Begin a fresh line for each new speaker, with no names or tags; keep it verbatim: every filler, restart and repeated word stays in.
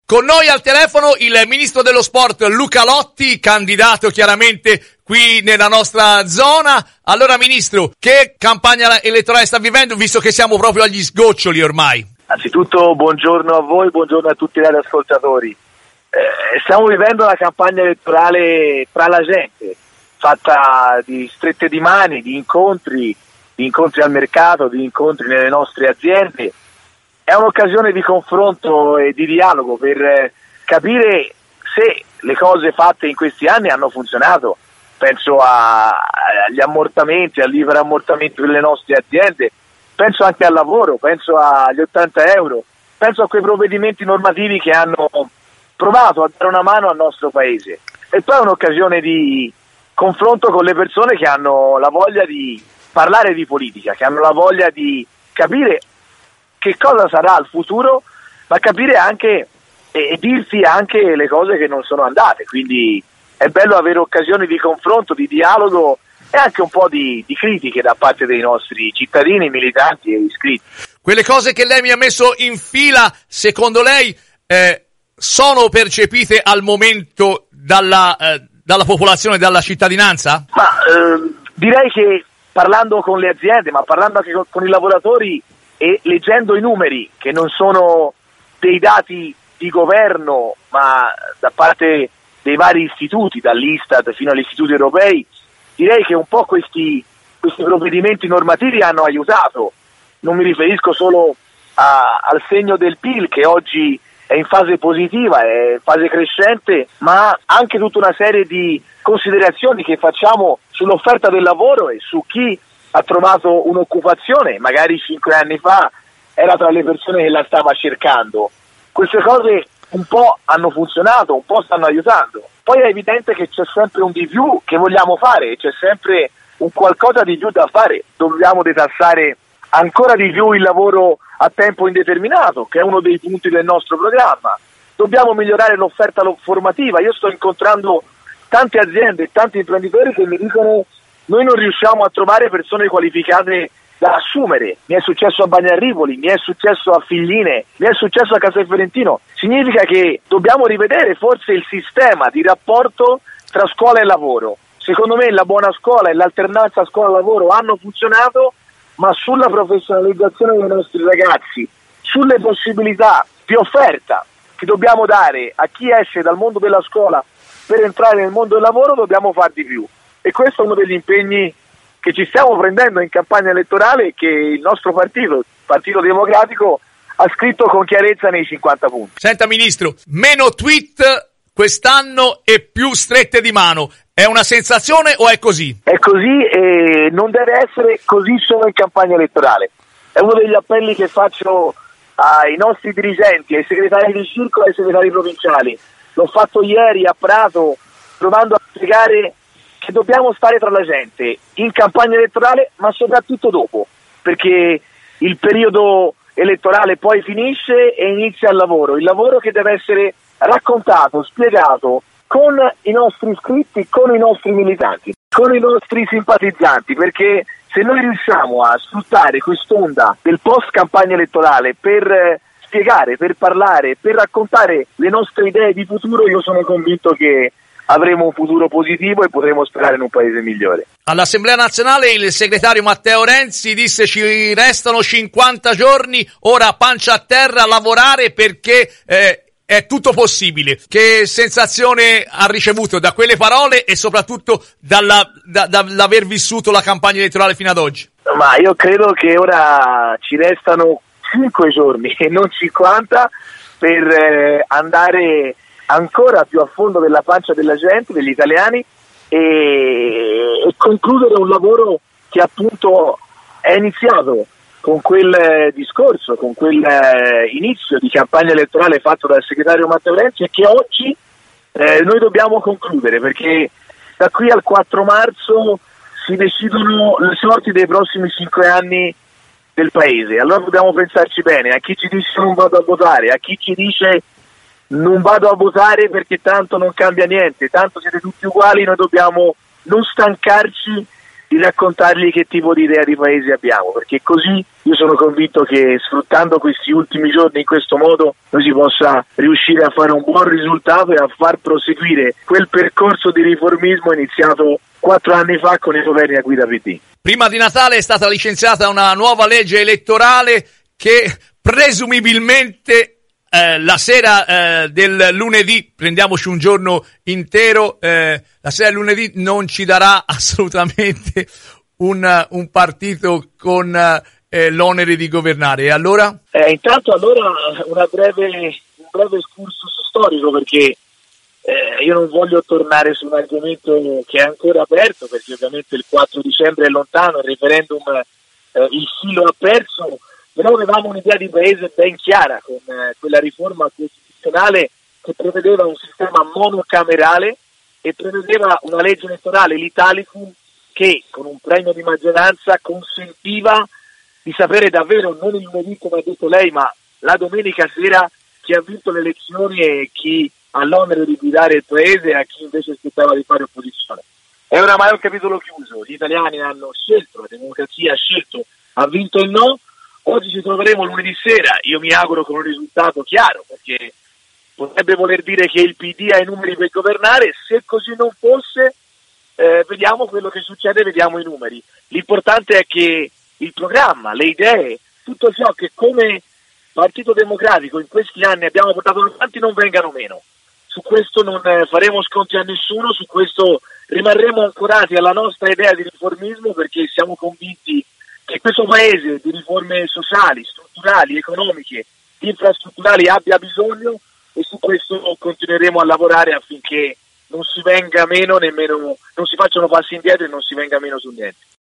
Con noi al telefono il ministro dello sport Luca Lotti, candidato chiaramente qui nella nostra zona. Allora ministro, che campagna elettorale sta vivendo, visto che siamo proprio agli sgoccioli ormai?
Anzitutto buongiorno a voi, buongiorno a tutti gli ascoltatori. Eh, stiamo vivendo una campagna elettorale tra la gente, fatta di strette di mani, di incontri, di incontri al mercato, di incontri nelle nostre aziende. È un'occasione di confronto e di dialogo per capire se le cose fatte in questi anni hanno funzionato. Penso a, agli ammortamenti, al libero ammortamento delle nostre aziende, penso anche al lavoro, penso agli ottanta euro, penso a quei provvedimenti normativi che hanno provato a dare una mano al nostro paese. E poi è un'occasione di confronto con le persone che hanno la voglia di parlare di politica, che hanno la voglia di capire che cosa sarà il futuro, ma capire anche e, e dirsi anche le cose che non sono andate. Quindi è bello avere occasioni di confronto, di dialogo e anche un po' di, di critiche da parte dei nostri cittadini, militanti e iscritti.
Quelle cose che lei mi ha messo in fila, secondo lei, eh, sono percepite al momento dalla, eh, dalla popolazione, dalla cittadinanza?
Ma eh, direi che parlando con le aziende, ma parlando anche con, con i lavoratori, e leggendo i numeri, che non sono dei dati di governo, ma da parte dei vari istituti, dall'Istat fino agli istituti europei, direi che un po' questi, questi provvedimenti normativi hanno aiutato. Non mi riferisco solo a, al segno del P I L, che oggi è in fase positiva, è in fase crescente, ma anche tutta una serie di considerazioni che facciamo sull'offerta del lavoro e su chi ha trovato un'occupazione, magari cinque anni fa era tra le persone che la stava cercando. Queste cose un po' hanno funzionato, un po' stanno aiutando. Poi è evidente che c'è sempre un di più che vogliamo fare, c'è sempre un qualcosa di più da fare. Dobbiamo detassare ancora di più il lavoro a tempo indeterminato, che è uno dei punti del nostro programma. Dobbiamo migliorare l'offerta formativa. Io sto incontrando tante aziende e tanti imprenditori che mi dicono: noi non riusciamo a trovare persone qualificate da assumere. Mi è successo a Bagnarripoli, mi è successo a Figline, mi è successo a Castelfiorentino. Significa che dobbiamo rivedere forse il sistema di rapporto tra scuola e lavoro. Secondo me la buona scuola e l'alternanza scuola-lavoro hanno funzionato, ma sulla professionalizzazione dei nostri ragazzi, sulle possibilità di offerta che dobbiamo dare a chi esce dal mondo della scuola per entrare nel mondo del lavoro, dobbiamo far di più. E questo è uno degli impegni che ci stiamo prendendo in campagna elettorale, che il nostro partito, il Partito Democratico, ha scritto con chiarezza nei cinquanta punti.
Senta ministro, meno tweet quest'anno e più strette di mano. È una sensazione o è così?
È così e non deve essere così solo in campagna elettorale. È uno degli appelli che faccio ai nostri dirigenti, ai segretari di circolo e ai segretari provinciali. L'ho fatto ieri a Prato, provando a spiegare che dobbiamo stare tra la gente in campagna elettorale, ma soprattutto dopo, perché il periodo elettorale poi finisce e inizia il lavoro, il lavoro che deve essere raccontato, spiegato con i nostri iscritti, con i nostri militanti, con i nostri simpatizzanti, perché se noi riusciamo a sfruttare quest'onda del post campagna elettorale per spiegare, per parlare, per raccontare le nostre idee di futuro, io sono convinto che avremo un futuro positivo e potremo sperare in un paese migliore.
All'Assemblea Nazionale il segretario Matteo Renzi disse: ci restano cinquanta giorni, ora pancia a terra a lavorare perché eh, è tutto possibile. Che sensazione ha ricevuto da quelle parole e soprattutto dalla, da, dall'aver vissuto la campagna elettorale fino ad oggi?
Ma io credo che ora ci restano cinque giorni e non cinquanta per eh, andare ancora più a fondo della pancia della gente, degli italiani, e, e concludere un lavoro che appunto è iniziato con quel discorso, con quel inizio di campagna elettorale fatto dal segretario Matteo Renzi, e che oggi eh, noi dobbiamo concludere, perché da qui al quattro marzo si decidono le sorti dei prossimi cinque anni del paese. Allora dobbiamo pensarci bene, a chi ci dice non vado a votare, a chi ci dice non vado a votare perché tanto non cambia niente, tanto siete tutti uguali. Noi dobbiamo non stancarci di di raccontargli che tipo di idea di paese abbiamo, perché così io sono convinto che sfruttando questi ultimi giorni in questo modo noi si possa riuscire a fare un buon risultato e a far proseguire quel percorso di riformismo iniziato quattro anni fa con i governi a guida P D.
Prima di Natale è stata licenziata una nuova legge elettorale che presumibilmente Eh, la sera eh, del lunedì, prendiamoci un giorno intero, eh, la sera del lunedì non ci darà assolutamente un, un partito con eh, l'onere di governare. E allora?
Eh, intanto allora una breve, un breve excursus storico, perché eh, io non voglio tornare su un argomento che è ancora aperto, perché ovviamente il quattro dicembre è lontano, il referendum eh, il filo ha perso. Però avevamo un'idea di paese ben chiara con eh, quella riforma costituzionale che prevedeva un sistema monocamerale e prevedeva una legge elettorale, l'Italicum, che con un premio di maggioranza consentiva di sapere davvero, non il lunedì come ha detto lei, ma la domenica sera chi ha vinto le elezioni e chi ha l'onere di guidare il paese e a chi invece aspettava di fare opposizione. È oramai un capitolo chiuso, gli italiani hanno scelto, la democrazia ha scelto, ha vinto il no. Oggi ci troveremo lunedì sera, io mi auguro con un risultato chiaro, perché potrebbe voler dire che il P D ha i numeri per governare. Se così non fosse, eh, vediamo quello che succede, vediamo i numeri. L'importante è che il programma, le idee, tutto ciò che come Partito Democratico in questi anni abbiamo portato avanti non vengano meno. Su questo non eh, faremo sconti a nessuno, su questo rimarremo ancorati alla nostra idea di riformismo, perché siamo convinti che questo paese di riforme sociali, strutturali, economiche, infrastrutturali abbia bisogno, e su questo continueremo a lavorare affinché non si venga meno nemmeno, non si facciano passi indietro e non si venga meno su niente.